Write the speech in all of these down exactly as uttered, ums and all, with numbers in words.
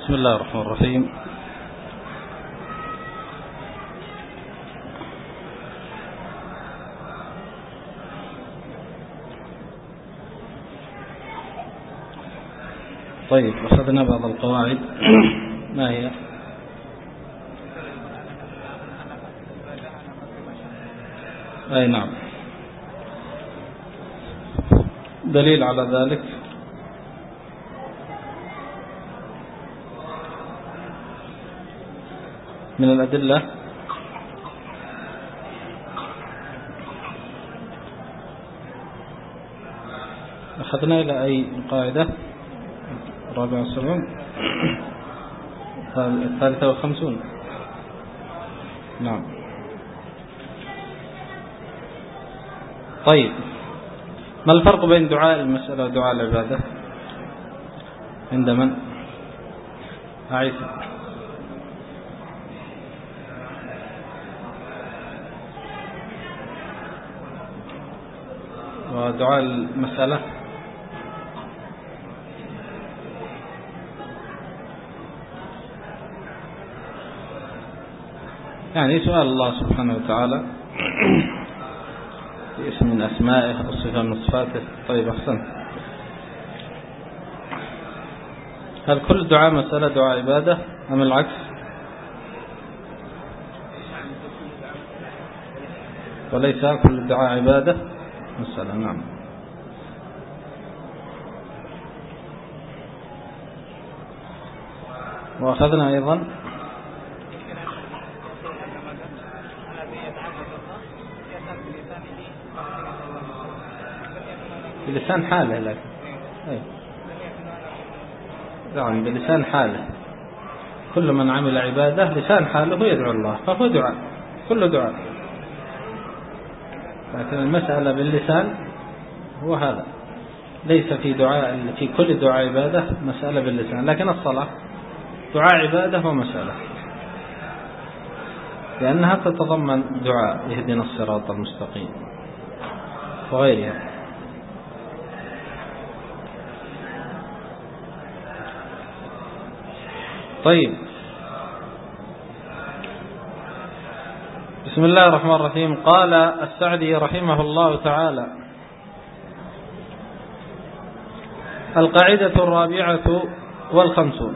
بسم الله الرحمن الرحيم. طيب، أخذنا بعض القواعد. ما هي؟ أي نعم، دليل على ذلك من الأدلة أخذنا إلى أي قاعدة؟ الرابعة والسبعون، الثالثة والخمسون. نعم. طيب، ما الفرق بين دعاء المسألة ودعاء العبادة عند من؟ عيسى. ودعاء المسألة يعني سؤال الله سبحانه وتعالى اسم من أسمائه أو صفة من صفاته. طيب، أحسن. هل كل دعاء مسألة دعاء عبادة أم العكس؟ وليس كل دعاء عبادة مسألة. نعم. وأخذنا أيضا بلسان حاله، لكن أي نعم، بلسان حاله. كل من عمل عبادة لسان حاله يدعو الله، فهو دعاء، كل دعاء. لكن المسألة باللسان هو هذا، ليس في دعاء في كل دعاء عبادة مسألة باللسان، لكن الصلاة دعاء عبادة ومسألة، لأنها تتضمن دعاء يهدنا الصراط المستقيم وغيرها. طيب، بسم الله الرحمن الرحيم. قال السعدي رحمه الله تعالى: القاعدة الرابعة والخمسون: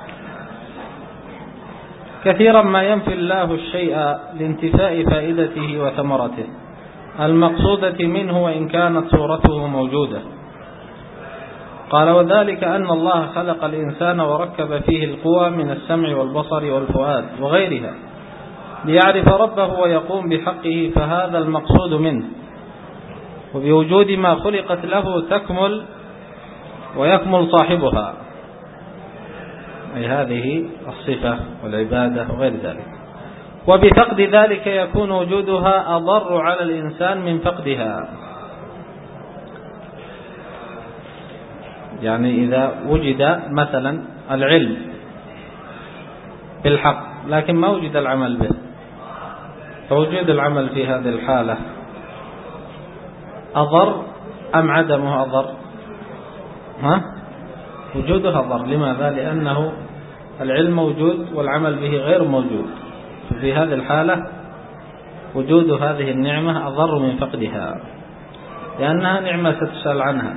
كثيرا ما ينفي الله الشيء لانتفاء فائدته وثمرته المقصودة منه وإن كانت صورته موجودة. قال: وذلك أن الله خلق الإنسان وركب فيه القوى من السمع والبصر والفؤاد وغيرها ليعرف ربه ويقوم بحقه، فهذا المقصود منه، وبوجود ما خلقت له تكمل ويكمل صاحبها، أي هذه الصفة والعبادة وغير ذلك. وبفقد ذلك يكون وجودها أضر على الإنسان من فقدها. يعني إذا وجد مثلا العلم بالحق لكن ما وجد العمل به، فوجود العمل في هذه الحالة أضر أم عدمه أضر؟ ها؟ وجوده أضر. لماذا؟ لأنه العلم موجود والعمل به غير موجود، في هذه الحالة وجود هذه النعمة أضر من فقدها، لأنها نعمة ستسأل عنها.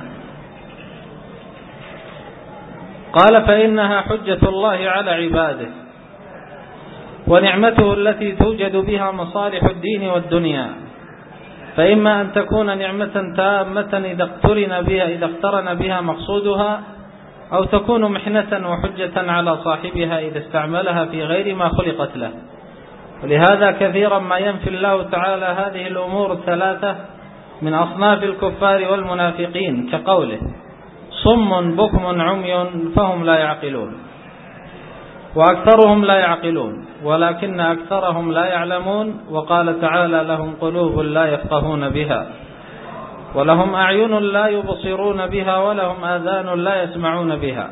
قال: فإنها حجة الله على عباده ونعمته التي توجد بها مصالح الدين والدنيا، فإما أن تكون نعمة تامة إذا اقترن بها إذا اقترن بها مقصودها، أو تكون محنة وحجة على صاحبها إذا استعملها في غير ما خلقت له. ولهذا كثيرا ما ينفي الله تعالى هذه الأمور الثلاثة من أصناف الكفار والمنافقين، كقوله: صم بكم عمي فهم لا يعقلون، وأكثرهم لا يعقلون ولكن أكثرهم لا يعلمون. وقال تعالى: لهم قلوب لا يفقهون بها، ولهم أعين لا يبصرون بها، ولهم آذان لا يسمعون بها.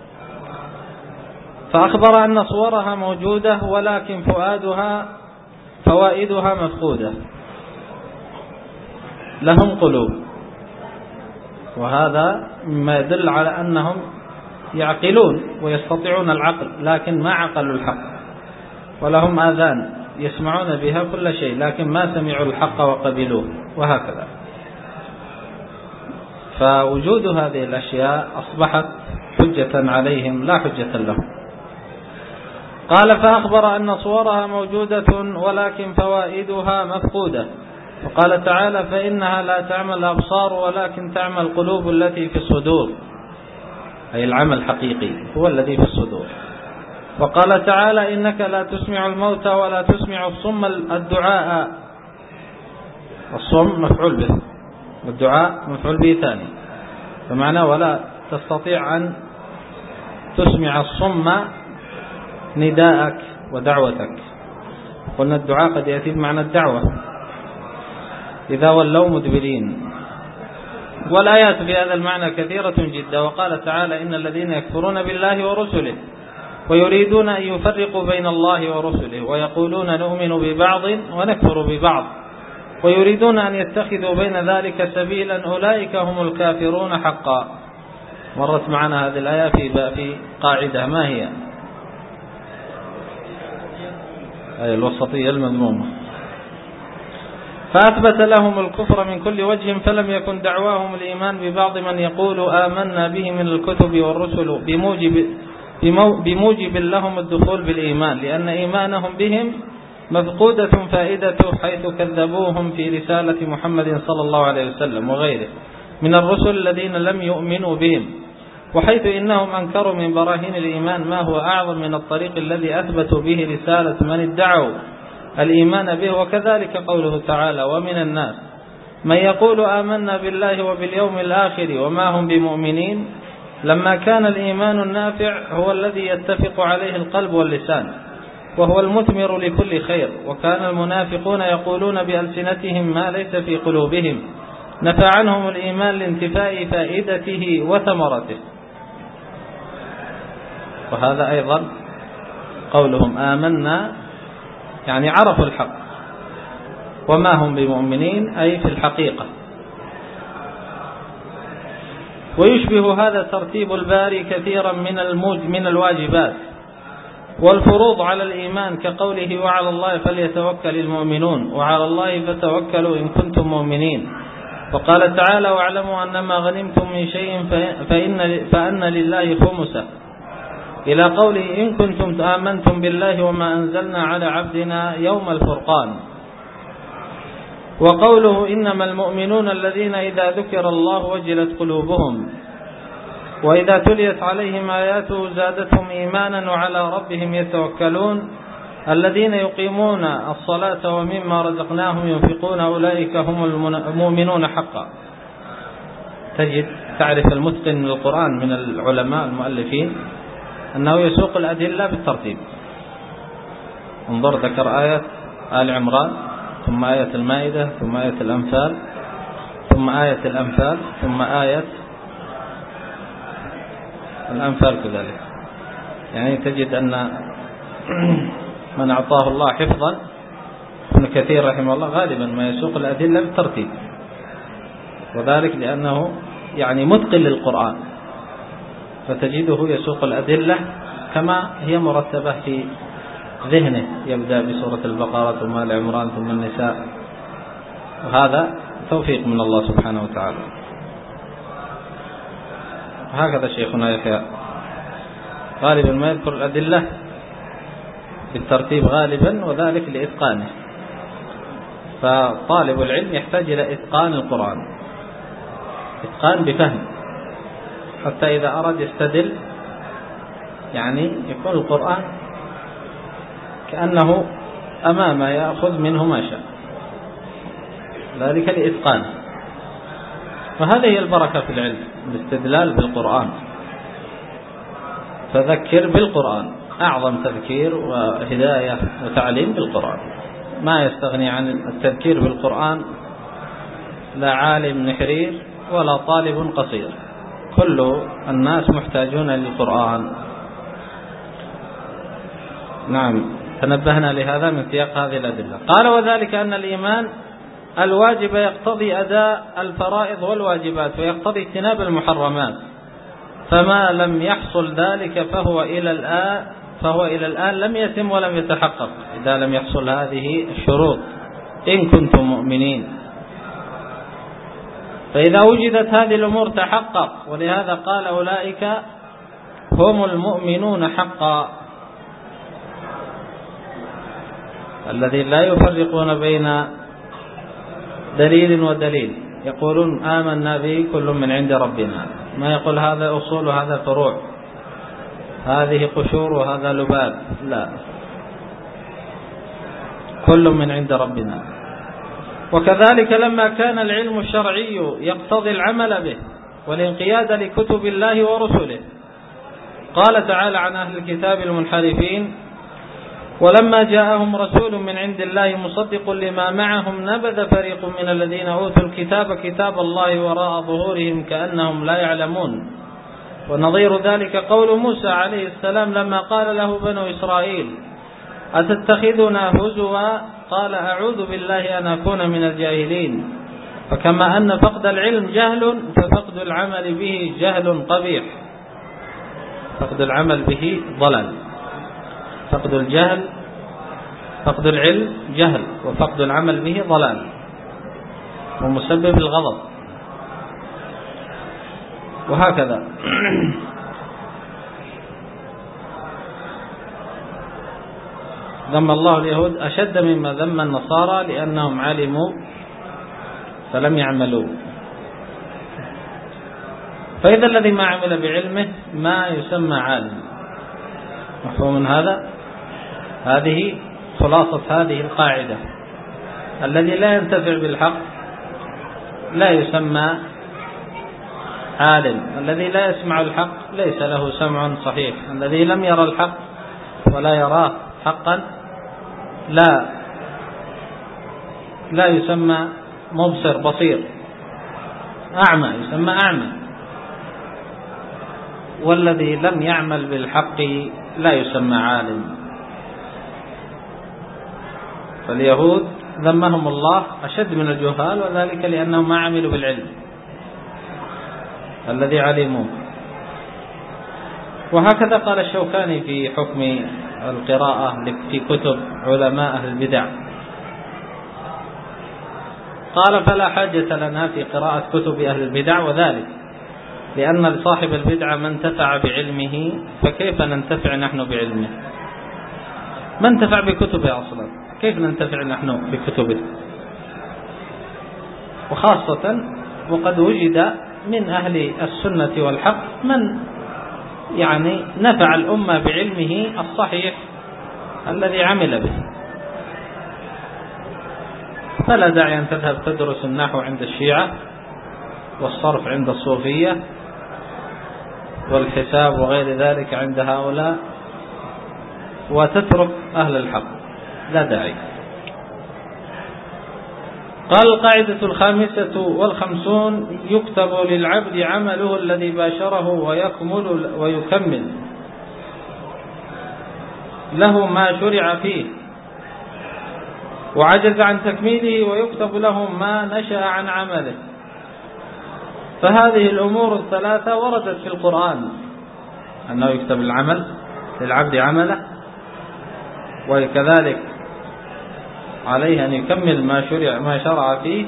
فأخبر أن صورها موجودة ولكن فؤادها فوائدها مفقودة. لهم قلوب، وهذا مما يدل على أنهم يعقلون ويستطيعون العقل لكن ما عقلوا الحق، ولهم آذان يسمعون بها كل شيء لكن ما سمعوا الحق وقبلوه، وهكذا. فوجود هذه الأشياء أصبحت حجة عليهم لا حجة لهم. قال فأخبر أن صورها موجودة ولكن فوائدها مفقودة. وقال تعالى فإنها لا تعمى الأبصار ولكن تعمى القلوب التي في الصدور، أي العمى الحقيقي هو الذي في الصدور. وقال تعالى إنك لا تسمع الموتى ولا تسمع الصم الدعاء، الصم مفعول به والدعاء مفعول به ثاني، فمعنى ولا تستطيع أن تسمع الصم نداءك ودعوتك. قلنا الدعاء قد يأتي بمعنى الدعوة إذا ولوا مدبرين، والآيات في هذا المعنى كثيرة جدا. وقال تعالى إن الذين يكفرون بالله ورسله ويريدون أن يفرقوا بين الله ورسله ويقولون نؤمن ببعض ونكفر ببعض ويريدون أن يتخذوا بين ذلك سبيلا أولئك هم الكافرون حقا. مرت معنا هذه الآية في في قاعدة، ما هي؟ أي الوسطية المذمومة. فأثبت لهم الكفر من كل وجه، فلم يكن دعواهم الإيمان ببعض من يقول آمنا به من الكتب والرسل بموجب, بموجب لهم الدخول بالإيمان، لأن إيمانهم بهم مفقودة فائدته حيث كذبوهم في رسالة محمد صلى الله عليه وسلم وغيره من الرسل الذين لم يؤمنوا بهم، وحيث إنهم أنكروا من براهين الإيمان ما هو أعظم من الطريق الذي أثبتوا به رسالة من ادعوا الإيمان به. وكذلك قوله تعالى ومن الناس من يقول آمنا بالله وباليوم الآخر وما هم بمؤمنين، لما كان الإيمان النافع هو الذي يتفق عليه القلب واللسان وهو المثمر لكل خير، وكان المنافقون يقولون بألسنتهم ما ليس في قلوبهم، نفى عنهم الإيمان لانتفاء فائدته وثمرته. وهذا أيضا قولهم آمنا يعني عرفوا الحق، وما هم بمؤمنين أي في الحقيقة. ويشبه هذا ترتيب الباري كثيرا من الموج من الواجبات والفروض على الإيمان، كقوله وعلى الله فليتوكل المؤمنون وعلى الله فتوكلوا إن كنتم مؤمنين. وقال تعالى واعلموا أنما غنمتم من شيء فإن, فأن لله خمسه، إلى قوله إن كنتم آمنتم بالله وما أنزلنا على عبدنا يوم الفرقان. وقوله إنما المؤمنون الذين إذا ذكر الله وجلت قلوبهم وإذا تليت عليهم آياته زادتهم إيمانا وعلى ربهم يتوكلون الذين يقيمون الصلاة ومما رزقناهم ينفقون أولئك هم المؤمنون حقا. تجد تعرف المتقن من القرآن من العلماء المؤلفين أنه يسوق الأدلة بالترتيب. انظر ذكر آية آل عمران ثم آية المائدة ثم آية الأنفال ثم آية الأنفال ثم آية الأنفال كذلك. يعني تجد أن من أعطاه الله حفظا ابن كثير رحمه الله غالبا ما يسوق الأدلة بالترتيب، وذلك لأنه يعني متقن للقرآن، فتجده يسوق الأدلة كما هي مرتبة في ذهنه، يبدأ بسورة البقرة ثم آل عمران ثم النساء، وهذا توفيق من الله سبحانه وتعالى. هكذا شيخنا يحيى غالبا ما يذكر الأدلة بالترتيب غالبا، وذلك لإتقانه. فطالب العلم يحتاج إلى إتقان القرآن، إتقان بفهم، حتى إذا أراد يستدل يعني يكون القرآن كأنه أمامه يأخذ منه ما شاء، ذلك لإتقانه. وهذه هي البركة في العلم، الاستدلال بالقرآن. فذكر بالقرآن، أعظم تذكير وهداية وتعليم بالقرآن. ما يستغني عن التذكير بالقرآن لا عالم نحرير ولا طالب قصير، كل الناس محتاجون للقرآن. نعم، تنبهنا لهذا من سياق هذه الأدلة. قال وذلك أن الإيمان الواجب يقتضي أداء الفرائض والواجبات ويقتضي اجتناب المحرمات، فما لم يحصل يحصل ذلك فهو إلى الآن فهو إلى الآن لم يتم ولم يتحقق، إذا لم يحصل هذه الشروط إن كنتم مؤمنين. فإذا وجدت هذه الأمور تحقق، ولهذا قال أولئك هم المؤمنون حقا، الذين لا يفرقون بين دليل ودليل، يقولون آمنا به كل من عند ربنا، ما يقول هذا أصول وهذا فروع، هذه قشور وهذا لباب، لا، كل من عند ربنا. وكذلك لما كان العلم الشرعي يقتضي العمل به والانقياد لكتب الله ورسله، قال تعالى عن أهل الكتاب المنحرفين: ولما جاءهم رسول من عند الله مصدق لما معهم نبذ فريق من الذين أوتوا الكتاب كتاب الله وراء ظهورهم كأنهم لا يعلمون. ونظير ذلك قول موسى عليه السلام لما قال له بنو إسرائيل: أتتخذنا هزوا؟ قال: أعوذ بالله أن أكون من الجاهلين. فكما أن فقد العلم جهل، ففقد العمل به جهل قبيح. فقد العمل به ضلال. فقد الجهل فقد العلم جهل، وفقد العمل به ضلال ومسبب الغضب، وهكذا. ذم الله اليهود أشد مما ذم النصارى لأنهم علموا فلم يعملوا. فإذا الذي ما عمل بعلمه ما يسمى عالم. مفهوم من هذا؟ هذه خلاصة هذه القاعدة: الذي لا ينتفع بالحق لا يسمى عالم، الذي لا يسمع الحق ليس له سمع صحيح، الذي لم يرى الحق ولا يراه حقا لا لا يسمى مبصر بصير، أعمى يسمى أعمى. والذي لم يعمل بالحق لا يسمى عالم. فاليهود ذمهم الله أشد من الجهال، وذلك لأنهم ما عملوا بالعلم الذي علموه. وهكذا قال الشوكاني في حكم القراءة في كتب علماء أهل البدع، قال: فلا حاجة لنا في قراءة كتب أهل البدع، وذلك لأن لصاحب البدعة من انتفع بعلمه، فكيف ننتفع نحن بعلمه؟ ما انتفع بكتبه أصلا، كيف ننتفع نحن بكتبه؟ وخاصة وقد وجد من أهل السنة والحق من يعني نفع الأمة بعلمه الصحيح الذي عمل به. فلا داعي أن تذهب تدرس النحو عند الشيعة، والصرف عند الصوفية، والحساب وغير ذلك عند هؤلاء، وتترك أهل الحق، لا داعي. قال: القاعدة الخامسة والخمسون: يكتب للعبد عمله الذي باشره ويكمل ويكمل له ما شرع فيه وعجز عن تكميله، ويكتب له ما نشأ عن عمله. فهذه الأمور الثلاثة وردت في القرآن، أنه يكتب العمل للعبد عمله، وكذلك عليه أن يكمل ما شرع ما شرع فيه،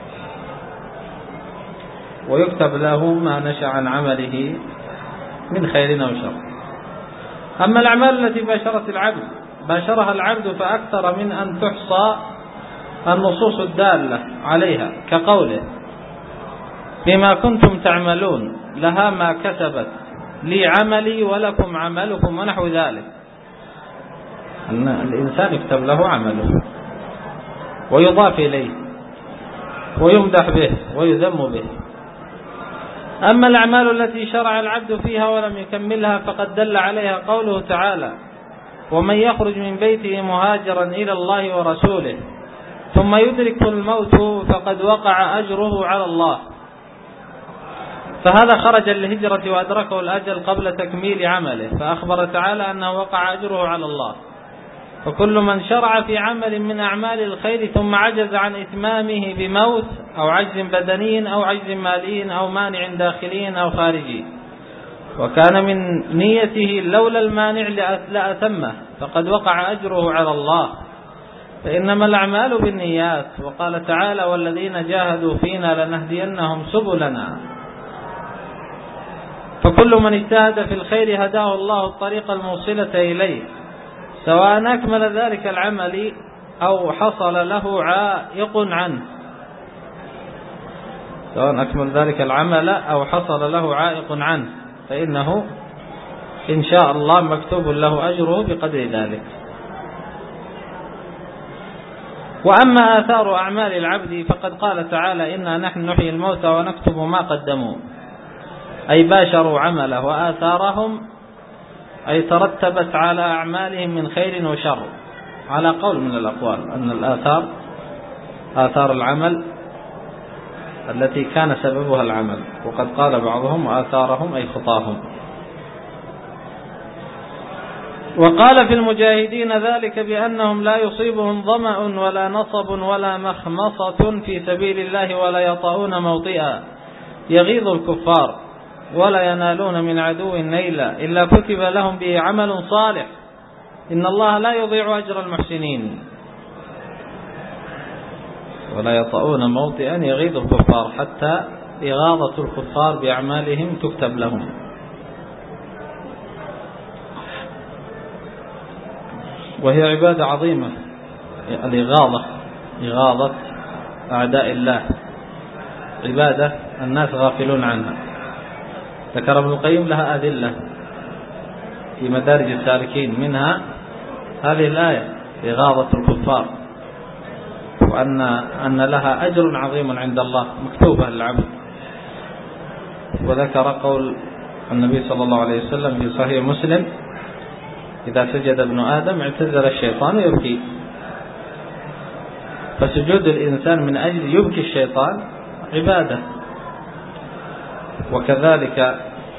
ويكتب له ما نشأ عن عمله من خير أو شر. أما الأعمال التي باشرت العبد باشرها العبد فأكثر من أن تحصى النصوص الدالة عليها، كقوله: بما كنتم تعملون لها ما كسبت لي عملي ولكم عملكم، ونحو ذلك. أن الإنسان يكتب له عمله ويضاف إليه ويمدح به ويذم به. أما الأعمال التي شرع العبد فيها ولم يكملها فقد دل عليها قوله تعالى: ومن يخرج من بيته مهاجرا إلى الله ورسوله ثم يدركه الموت فقد وقع أجره على الله. فهذا خرج للهجرة وأدركه الأجل قبل تكميل عمله، فأخبر تعالى أنه وقع أجره على الله. فكل من شرع في عمل من أعمال الخير ثم عجز عن إتمامه بموت أو عجز بدني أو عجز مالي أو مانع داخلي أو خارجي، وكان من نيته لولا المانع لأتمه، فقد وقع أجره على الله، فإنما الأعمال بالنيات. وقال تعالى: والذين جاهدوا فينا لنهدينهم سبلنا. فكل من اجتهد في الخير هداه الله الطريق الموصلة إليه، سواء أكمل ذلك العمل أو حصل له عائق عنه سواء أكمل ذلك العمل أو حصل له عائق عنه فإنه إن شاء الله مكتوب له أجره بقدر ذلك. وأما آثار أعمال العبد فقد قال تعالى: إنا نحن نحيي الموتى ونكتب ما قدموا، أي باشروا عمله، وآثارهم أي ترتبت على أعمالهم من خير وشر، على قول من الأقوال أن الآثار آثار العمل التي كان سببها العمل، وقد قال بعضهم: وآثارهم أي خطاهم. وقال في المجاهدين ذلك بأنهم لا يصيبهم ظمأ ولا نصب ولا مخمصة في سبيل الله ولا يطؤون موطئا يغيظ الكفار ولا ينالون من عدو نيلا إلا كتب لهم به عمل صالح، إن الله لا يضيع أجر المحسنين. ولا يطؤون موطئا يغيظ الكفار، حتى إغاظة الكفار بأعمالهم تكتب لهم. وهي عبادة عظيمة، الإغاظة، إغاظة أعداء الله، عبادة الناس غافلون عنها. ذكر ابن القيم لها أدلة في مدارج السالكين، منها هذه الآية: إغاظة الكفار، وأن أن لها أجر عظيم عند الله مكتوبة للعبد. وذكر قول النبي صلى الله عليه وسلم في صحيح مسلم: إذا سجد ابن آدم اعتزل الشيطان يبكي. فسجود الإنسان من أجل يبكي الشيطان عبادة. وكذلك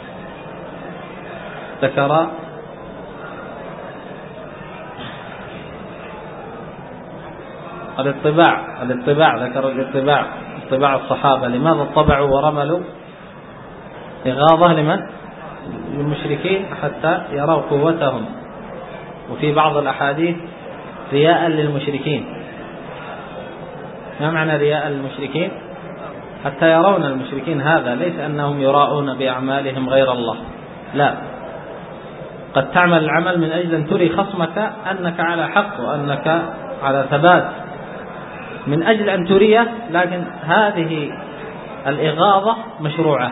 ذكر الاطباع الاطباع ذكر الاطباع اطباع الصحابة، لماذا طبعوا ورملوا؟ إغاظة لمن؟ للمشركين حتى يروا قوتهم. وفي بعض الأحاديث رياء للمشركين. ما معنى رياء للمشركين؟ حتى يرون المشركين هذا، ليس أنهم يراؤون بأعمالهم غير الله، لا، قد تعمل العمل من أجل أن تري خصمك أنك على حق وأنك على ثبات، من أجل أن تريه، لكن هذه الإغاظة مشروعة،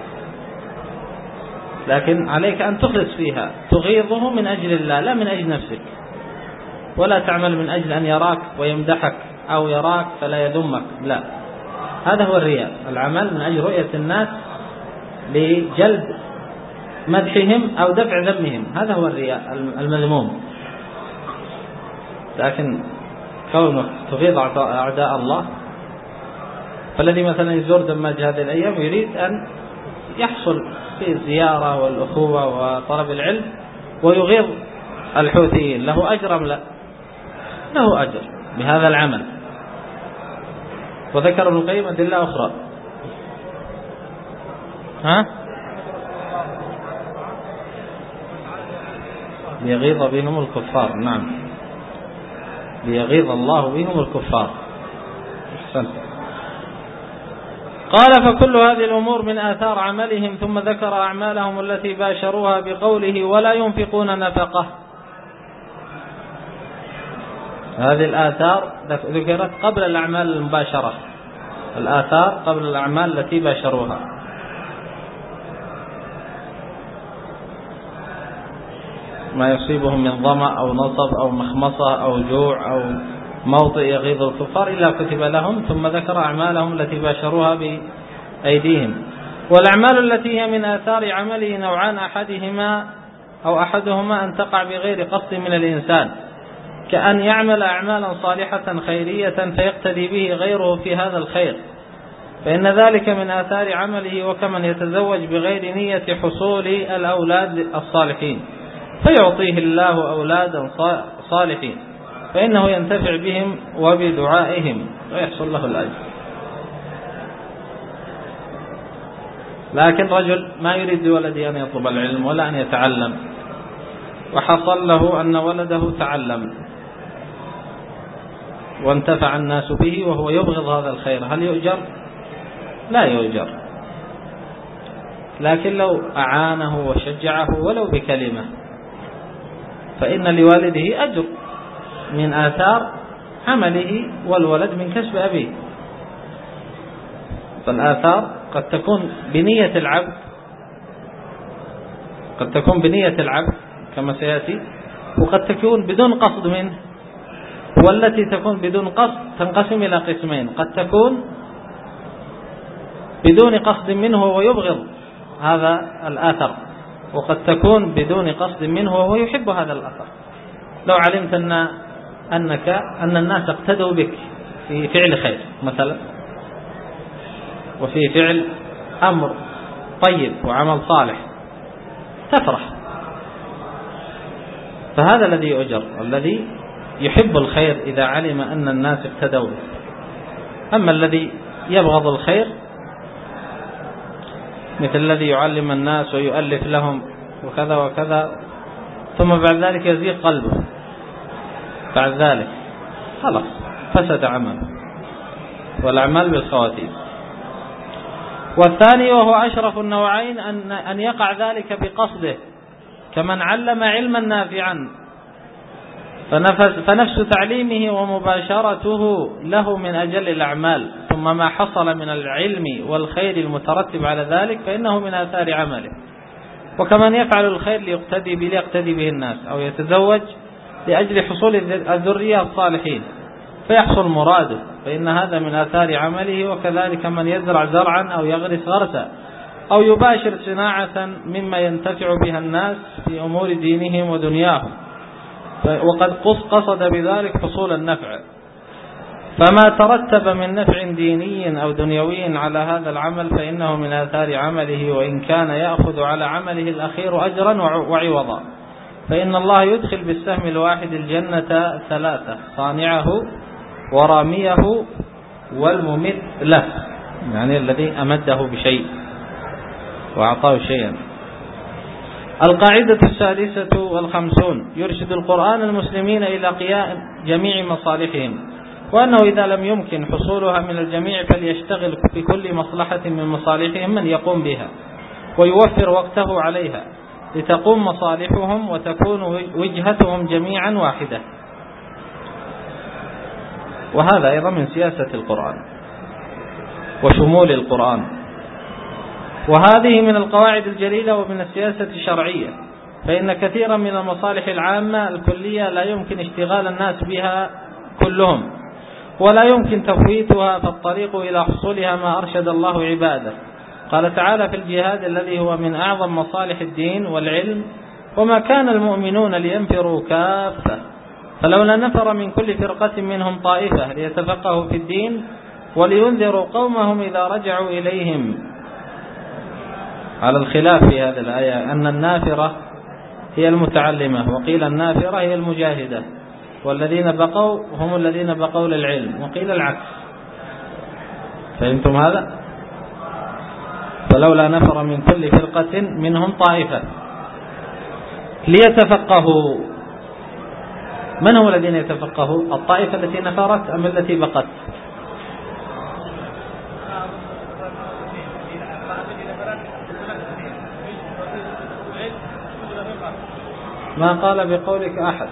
لكن عليك أن تخلص فيها، تغيظه من أجل الله لا من أجل نفسك، ولا تعمل من أجل أن يراك ويمدحك أو يراك فلا يذمك، لا، هذا هو الرياء، العمل من أجل رؤية الناس لجلب مدحهم أو دفع ذمهم، هذا هو الرياء المذموم. لكن كونه تغيظ أعداء الله، فالذي مثلا يزور دماج هذه الأيام يريد أن يحصل في الزيارة والأخوة وطلب العلم ويغيظ الحوثيين، له أجر أم لا؟ له أجر بهذا العمل. وذكر ابن القيم أدلة أخرى. ها؟ ليغيظ بهم الكفار، نعم، ليغيظ الله بهم الكفار. أحسنت. قال: فكل هذه الأمور من آثار عملهم، ثم ذكر أعمالهم التي باشروها بقوله: ولا ينفقون نفقة. هذه الآثار ذكرت قبل الأعمال المباشرة، الآثار قبل الأعمال التي باشروها. ما يصيبهم من ظمأ أو نصب أو مخمصة أو جوع أو موطئ يغيظ الكفار إلا كتب لهم، ثم ذكر أعمالهم التي باشروها بأيديهم. والأعمال التي هي من آثار عمله نوعان، أحدهما أو أحدهما أن تقع بغير قصد من الإنسان، كأن يعمل أعمالا صالحة خيرية فيقتدي به غيره في هذا الخير، فإن ذلك من آثار عمله. وكمن يتزوج بغير نية حصول الأولاد الصالحين فيعطيه الله أولادا صالحين، فإنه ينتفع بهم وبدعائهم ويحصل له الأجر. لكن رجل ما يريد لولده أن يطلب العلم ولا أن يتعلم، وحصل له أن ولده تعلم وانتفع الناس به وهو يبغض هذا الخير، هل يؤجر؟ لا يؤجر، لكن لو أعانه وشجعه ولو بكلمة فإن لوالده أجر من آثار عمله، والولد من كسب أبيه. فالآثار قد تكون بنية العبد، قد تكون بنية العبد كما سيأتي، وقد تكون بدون قصد منه، والتي تكون بدون قصد تنقسم إلى قسمين: قد تكون بدون قصد منه وهو يبغض هذا الآثر، وقد تكون بدون قصد منه وهو يحب هذا الأثر. لو علمت أن أنك أن الناس اقتدوا بك في فعل خير مثلا، وفي فعل أمر طيب وعمل صالح، تفرح، فهذا الذي يؤجر، الذي يحب الخير إذا علم أن الناس اقتدوا به. أما الذي يبغض الخير مثل الذي يعلم الناس ويؤلف لهم وكذا وكذا، ثم بعد ذلك يزيغ قلبه، بعد ذلك خلاص فسد عمله، والأعمال بالخواتيم. والثاني وهو أشرف النوعين أن أن يقع ذلك بقصده، كمن علم علما نافعا فنفس تعليمه ومباشرته له من أجل الأعمال، ثم ما حصل من العلم والخير المترتب على ذلك فإنه من آثار عمله. وكمن يفعل الخير ليقتدي به ليقتدي به الناس، أو يتزوج لأجل حصول الذرية الصالحين فيحصل مراده، فإن هذا من آثار عمله. وكذلك من يزرع زرعا أو يغرس غرسا أو يباشر صناعة مما ينتفع بها الناس في أمور دينهم ودنياهم، وقد قصد بذلك حصول النفع، فما ترتب من نفع ديني أو دنيوي على هذا العمل فإنه من آثار عمله، وإن كان يأخذ على عمله الأخير أجرا وعوضا. فإن الله يدخل بالسهم الواحد الجنة ثلاثة: صانعه وراميه والممد له، يعني الذي أمده بشيء وأعطاه شيئا. القاعدة السادسة والخمسون: يرشد القرآن المسلمين إلى قيام جميع مصالحهم، وأنه إذا لم يمكن حصولها من الجميع فليشتغل بكل مصلحة من مصالحهم من يقوم بها ويوفر وقته عليها لتقوم مصالحهم وتكون وجهتهم جميعا واحدة. وهذا أيضا من سياسة القرآن وشمول القرآن، وهذه من القواعد الجليلة ومن السياسة الشرعية، فإن كثيرا من المصالح العامة الكلية لا يمكن اشتغال الناس بها كلهم، ولا يمكن تفويتها، فالطريق إلى حصولها ما أرشد الله عباده. قال تعالى في الجهاد الذي هو من أعظم مصالح الدين والعلم: وما كان المؤمنون لينفروا كافة فلولا نفر من كل فرقة منهم طائفة ليتفقهوا في الدين ولينذروا قومهم إذا رجعوا إليهم. على الخلاف في هذه الآية أن النافرة هي المتعلمة، وقيل النافرة هي المجاهدة، والذين بقوا هم الذين بقوا للعلم، وقيل العكس. فهمتم هذا؟ فلولا نفر من كل فرقة منهم طائفة ليتفقهوا. من هم الذين يتفقهوا؟ الطائفة التي نفرت أم التي بقت؟ ما قال بقولك أحد.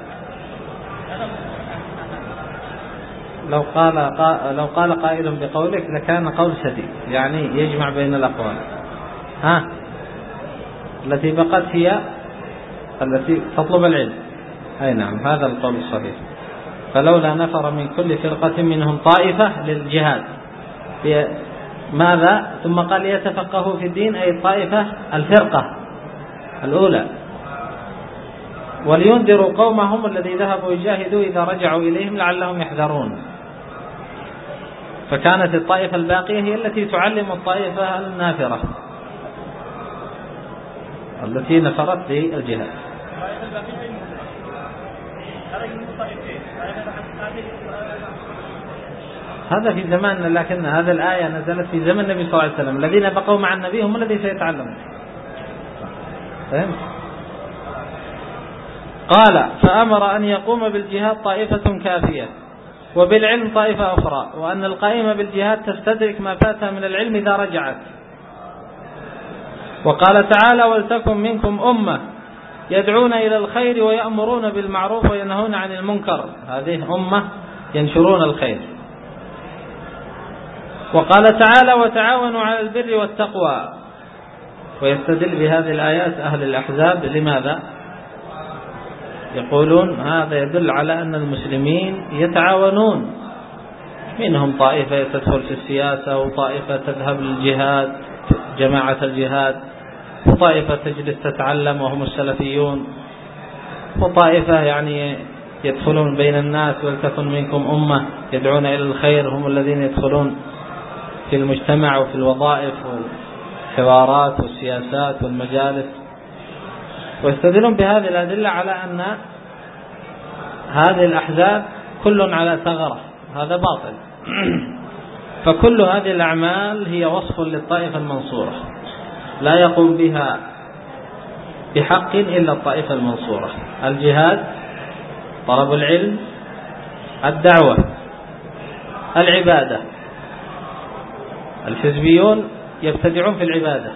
لو قال لو قال قائل بقولك لكان قول سديد، يعني يجمع بين الأقوال. ها، التي بقت هي التي تطلب العلم. أي نعم، هذا القول الصحيح. فلولا نفر من كل فرقة منهم طائفة للجهاد، ماذا؟ ثم قال يتفقهوا في الدين، أي الطائفة الفرقة الأولى، ولينذروا قومهم الذي ذهبوا يجاهدوا إذا رجعوا إليهم لعلهم يحذرون. فكانت الطائفة الباقية هي التي تعلم الطائفة النافرة التي نفرت للجهاد. هذا في زماننا، لكن هذه الآية نزلت في زمن النبي صلى الله عليه وسلم. الذين بقوا مع النبي هم الذين سيتعلمون. فهمت؟ قال: فأمر أن يقوم بالجهاد طائفة كافية وبالعلم طائفة أخرى، وأن القائمة بالجهاد تستدرك ما فاتها من العلم إذا رجعت. وقال تعالى: ولتكن منكم أمة يدعون إلى الخير ويأمرون بالمعروف وينهون عن المنكر. هذه أمة ينشرون الخير. وقال تعالى: وتعاونوا على البر والتقوى. ويستدل بهذه الآيات أهل الأحزاب. لماذا؟ يقولون هذا يدل على أن المسلمين يتعاونون، منهم طائفة تدخل في السياسة، وطائفة تذهب للجهاد جماعة الجهاد، وطائفة تجلس تتعلم وهم السلفيون، وطائفة يعني يدخلون بين الناس. ولتكن منكم أمة يدعون إلى الخير، هم الذين يدخلون في المجتمع وفي الوظائف والحوارات والسياسات والمجالس. ويستدلون بهذه الأدلة على أن هذه الأحزاب كل على ثغرة. هذا باطل. فكل هذه الأعمال هي وصف للطائفة المنصورة، لا يقوم بها بحق إلا الطائفة المنصورة: الجهاد، طلب العلم، الدعوة، العبادة. الحزبيون يبتدعون في العبادة،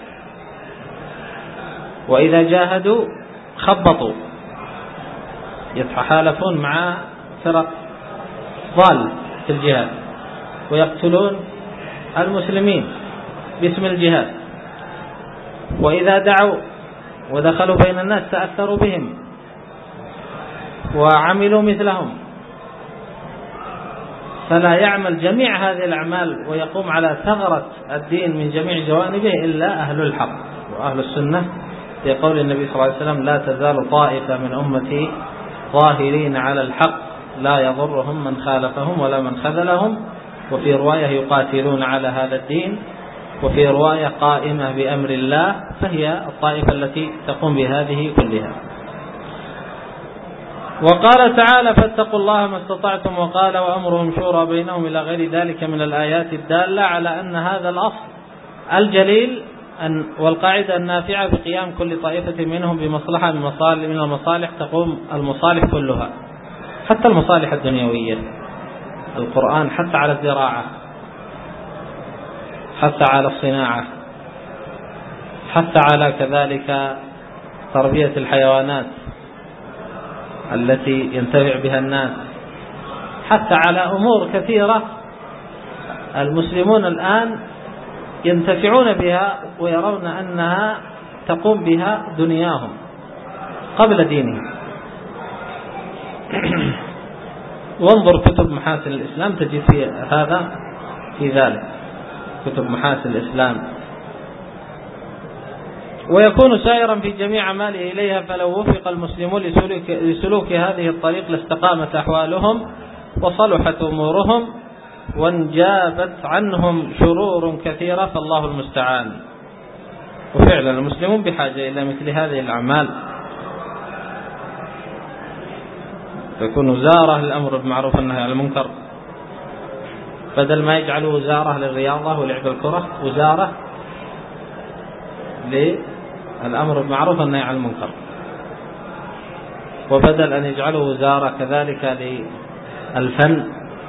وإذا جاهدوا خبطوا، يتحالفون مع فرق ضال في الجهاد ويقتلون المسلمين باسم الجهاد. وإذا دعوا ودخلوا بين الناس تأثروا بهم وعملوا مثلهم. فلا يعمل جميع هذه الأعمال ويقوم على ثغرة الدين من جميع جوانبه إلا أهل الحق وأهل السنة، في قول النبي صلى الله عليه وسلم: لا تزال طائفة من أمتي ظاهرين على الحق لا يضرهم من خالفهم ولا من خذلهم. وفي رواية: يقاتلون على هذا الدين. وفي رواية: قائمة بأمر الله. فهي الطائفة التي تقوم بهذه كلها. وقال تعالى: فاتقوا الله ما استطعتم. وقال: وأمرهم شورى بينهم، إلى غير ذلك من الآيات الدالة على أن هذا الأصل الجليل والقاعدة النافعة بقيام كل طائفة منهم بمصلحة من المصالح تقوم المصالح كلها، حتى المصالح الدنيوية. القرآن حتى على الزراعة، حتى على الصناعة، حتى على كذلك تربية الحيوانات التي ينتفع بها الناس، حتى على أمور كثيرة المسلمون الآن ينتفعون بها ويرون أنها تقوم بها دنياهم قبل دينهم. وانظر كتب محاسن الإسلام تجد في هذا في ذلك، كتب محاسن الإسلام. ويكون سائرا في جميع أعماله إليها، فلو وفق المسلمون لسلوك, لسلوك هذه الطريق لاستقامت أحوالهم وصلحت أمورهم وانجابت عنهم شرور كثيرة، فالله المستعان. وفعلا المسلمون بحاجة إلى مثل هذه الأعمال، تكون وزارة للأمر بالمعروف والنهي عن المنكر، بدل ما يجعلوا وزارة للرياضة ولعب الكرة، وزارة للأمر بالمعروف والنهي عن المنكر. وبدل أن يجعلوا وزارة كذلك للفن،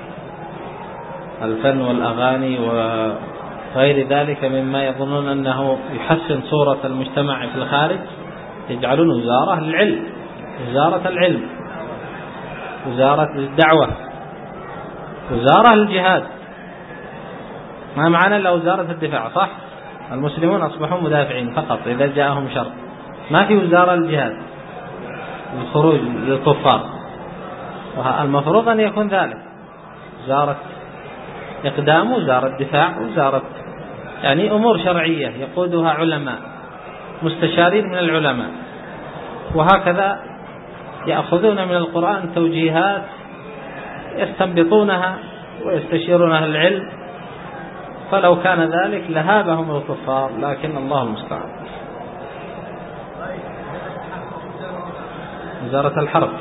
الفن والأغاني وغير ذلك مما يظنون أنه يحسن صورة المجتمع في الخارج، يجعلون وزارة للعلم، وزارة العلم، وزارة الدعوة، وزارة للجهاد. ما معنى إلا وزارة الدفاع، صح؟ المسلمون أصبحوا مدافعين فقط إذا جاءهم شر، ما في وزارة للجهاد للخروج للكفار. والمفروض أن يكون ذلك وزارة إقدام، وزارة دفاع، وزارة يعني أمور شرعية يقودها علماء مستشارين من العلماء، وهكذا يأخذون من القرآن توجيهات يستنبطونها ويستشيرون أهل العلم. فلو كان ذلك لهابهم الكفار، لكن الله المستعان. وزارة الحرب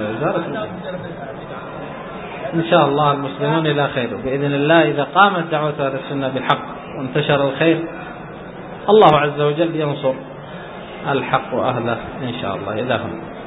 بارك الله. إن شاء الله المسلمون إلى خير بإذن الله. إذا قامت دعوة أهل السنة بالحق وانتشر الخير الله عز وجل ينصر الحق وأهله إن شاء الله. إلى هنا.